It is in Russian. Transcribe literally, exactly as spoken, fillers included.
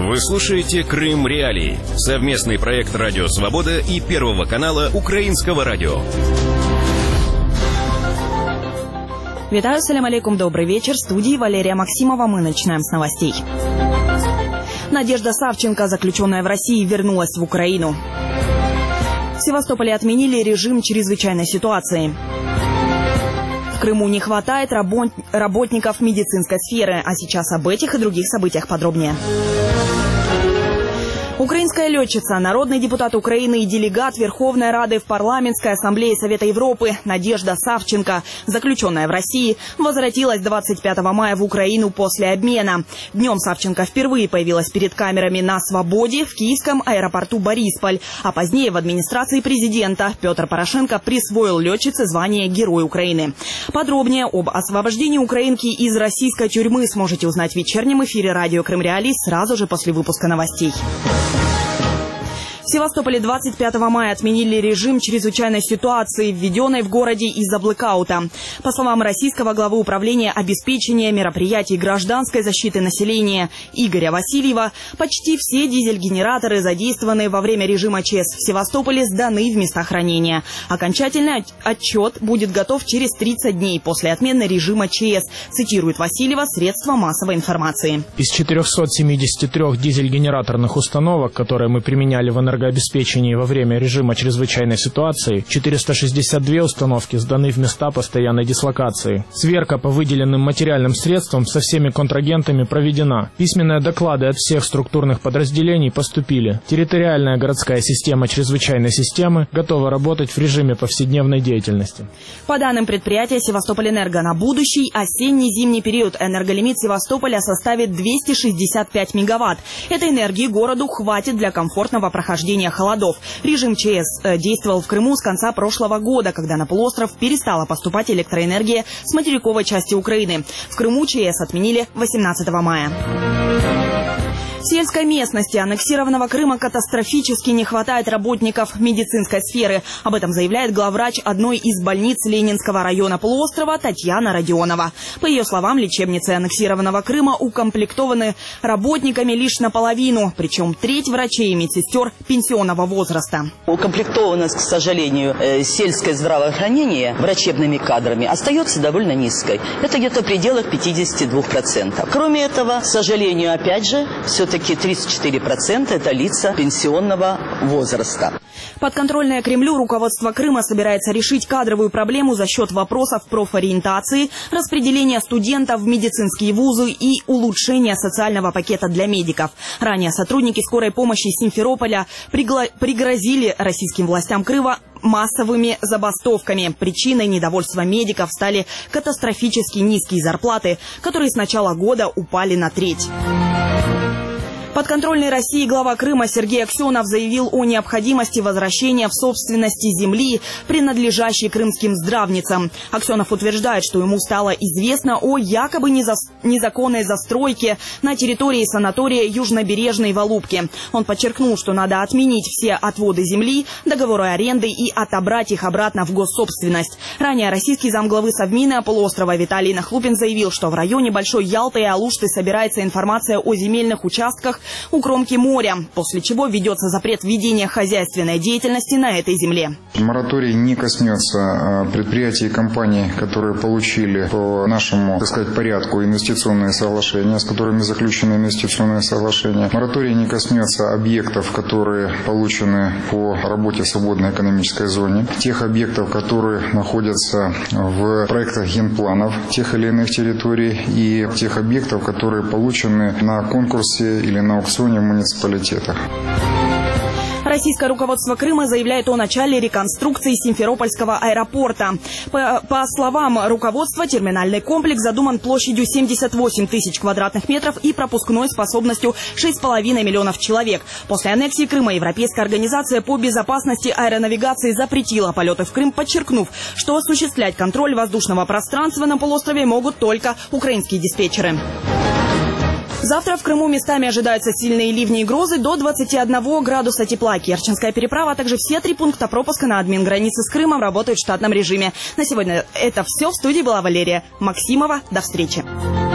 Вы слушаете «Крым Реалии» — совместный проект «Радио Свобода» и Первого канала Украинского радио. Витаю, салям алейкум, добрый вечер. В студии Валерия Максимова. Мы начинаем с новостей. Надежда Савченко, заключенная в России, вернулась в Украину. В Севастополе отменили режим чрезвычайной ситуации. В Крыму не хватает работ... работников медицинской сферы. А сейчас об этих и других событиях подробнее. Украинская летчица, народный депутат Украины и делегат Верховной Рады в Парламентской ассамблее Совета Европы Надежда Савченко, заключенная в России, возвратилась двадцать пятого мая в Украину после обмена. Днем Савченко впервые появилась перед камерами на свободе в киевском аэропорту Борисполь. А позднее в администрации президента Петр Порошенко присвоил летчице звание Герой Украины. Подробнее об освобождении украинки из российской тюрьмы сможете узнать в вечернем эфире радио «Крым Реалии» сразу же после выпуска новостей. В Севастополе двадцать пятого мая отменили режим чрезвычайной ситуации, введенной в городе из-за блэкаута. По словам российского главы управления обеспечения мероприятий гражданской защиты населения Игоря Васильева, почти все дизель-генераторы, задействованные во время режима ЧС в Севастополе, сданы в места хранения. Окончательный отчет будет готов через тридцать дней после отмены режима ЧС, цитирует Васильева средства массовой информации. Из четырёхсот семидесяти трёх дизель-генераторных установок, которые мы применяли в энергетике, обеспечении во время режима чрезвычайной ситуации, четыреста шестьдесят две установки сданы в места постоянной дислокации. Сверка по выделенным материальным средствам со всеми контрагентами проведена. Письменные доклады от всех структурных подразделений поступили. Территориальная городская система чрезвычайной системы готова работать в режиме повседневной деятельности. По данным предприятия Севастопольэнерго, на будущий осенне-зимний период энерголимит Севастополя составит двести шестьдесят пять мегаватт. Этой энергии городу хватит для комфортного прохождения холодов. Режим ЧС действовал в Крыму с конца прошлого года, когда на полуостров перестала поступать электроэнергия с материковой части Украины. В Крыму ЧС отменили восемнадцатого мая. В сельской местности аннексированного Крыма катастрофически не хватает работников медицинской сферы. Об этом заявляет главврач одной из больниц Ленинского района полуострова Татьяна Родионова. По ее словам, лечебницы аннексированного Крыма укомплектованы работниками лишь наполовину, причем треть врачей и медсестер пенсионного возраста. Укомплектованность, к сожалению, сельское здравоохранение врачебными кадрами остается довольно низкой. Это где-то в пределах пятидесяти двух процентов. Кроме этого, к сожалению, опять же, все-таки Все-таки тридцать четыре процента это лица пенсионного возраста. Подконтрольное Кремлю руководство Крыма собирается решить кадровую проблему за счет вопросов профориентации, распределения студентов в медицинские вузы и улучшения социального пакета для медиков. Ранее сотрудники скорой помощи Симферополя пригла- пригрозили российским властям Крыма массовыми забастовками. Причиной недовольства медиков стали катастрофически низкие зарплаты, которые с начала года упали на треть. Подконтрольный России глава Крыма Сергей Аксенов заявил о необходимости возвращения в собственности земли, принадлежащей крымским здравницам. Аксенов утверждает, что ему стало известно о якобы незаконной застройке на территории санатория Южнобережной в Алупке. Он подчеркнул, что надо отменить все отводы земли, договоры аренды и отобрать их обратно в госсобственность. Ранее российский замглавы Совмина полуострова Виталий Нахлупин заявил, что в районе Большой Ялты и Алушты собирается информация о земельных участках у кромки моря, после чего введется запрет ведения хозяйственной деятельности на этой земле. Мораторий не коснется предприятий и компаний, которые получили по нашему, так сказать, порядку инвестиционные соглашения, с которыми заключены инвестиционные соглашения. Мораторий не коснется объектов, которые получены по работе в свободной экономической зоне, тех объектов, которые находятся в проектах генпланов тех или иных территорий, и тех объектов, которые получены на конкурсе или на аукционе в муниципалитетах. Российское руководство Крыма заявляет о начале реконструкции Симферопольского аэропорта. По, по словам руководства, терминальный комплекс задуман площадью семьдесят восемь тысяч квадратных метров и пропускной способностью шесть с половиной миллионов человек. После аннексии Крыма Европейская организация по безопасности аэронавигации запретила полеты в Крым, подчеркнув, что осуществлять контроль воздушного пространства на полуострове могут только украинские диспетчеры. Завтра в Крыму местами ожидаются сильные ливни и грозы до двадцати одного градуса тепла. Керченская переправа, а также все три пункта пропуска на админ-границе с Крымом работают в штатном режиме. На сегодня это все. В студии была Валерия Максимова. До встречи.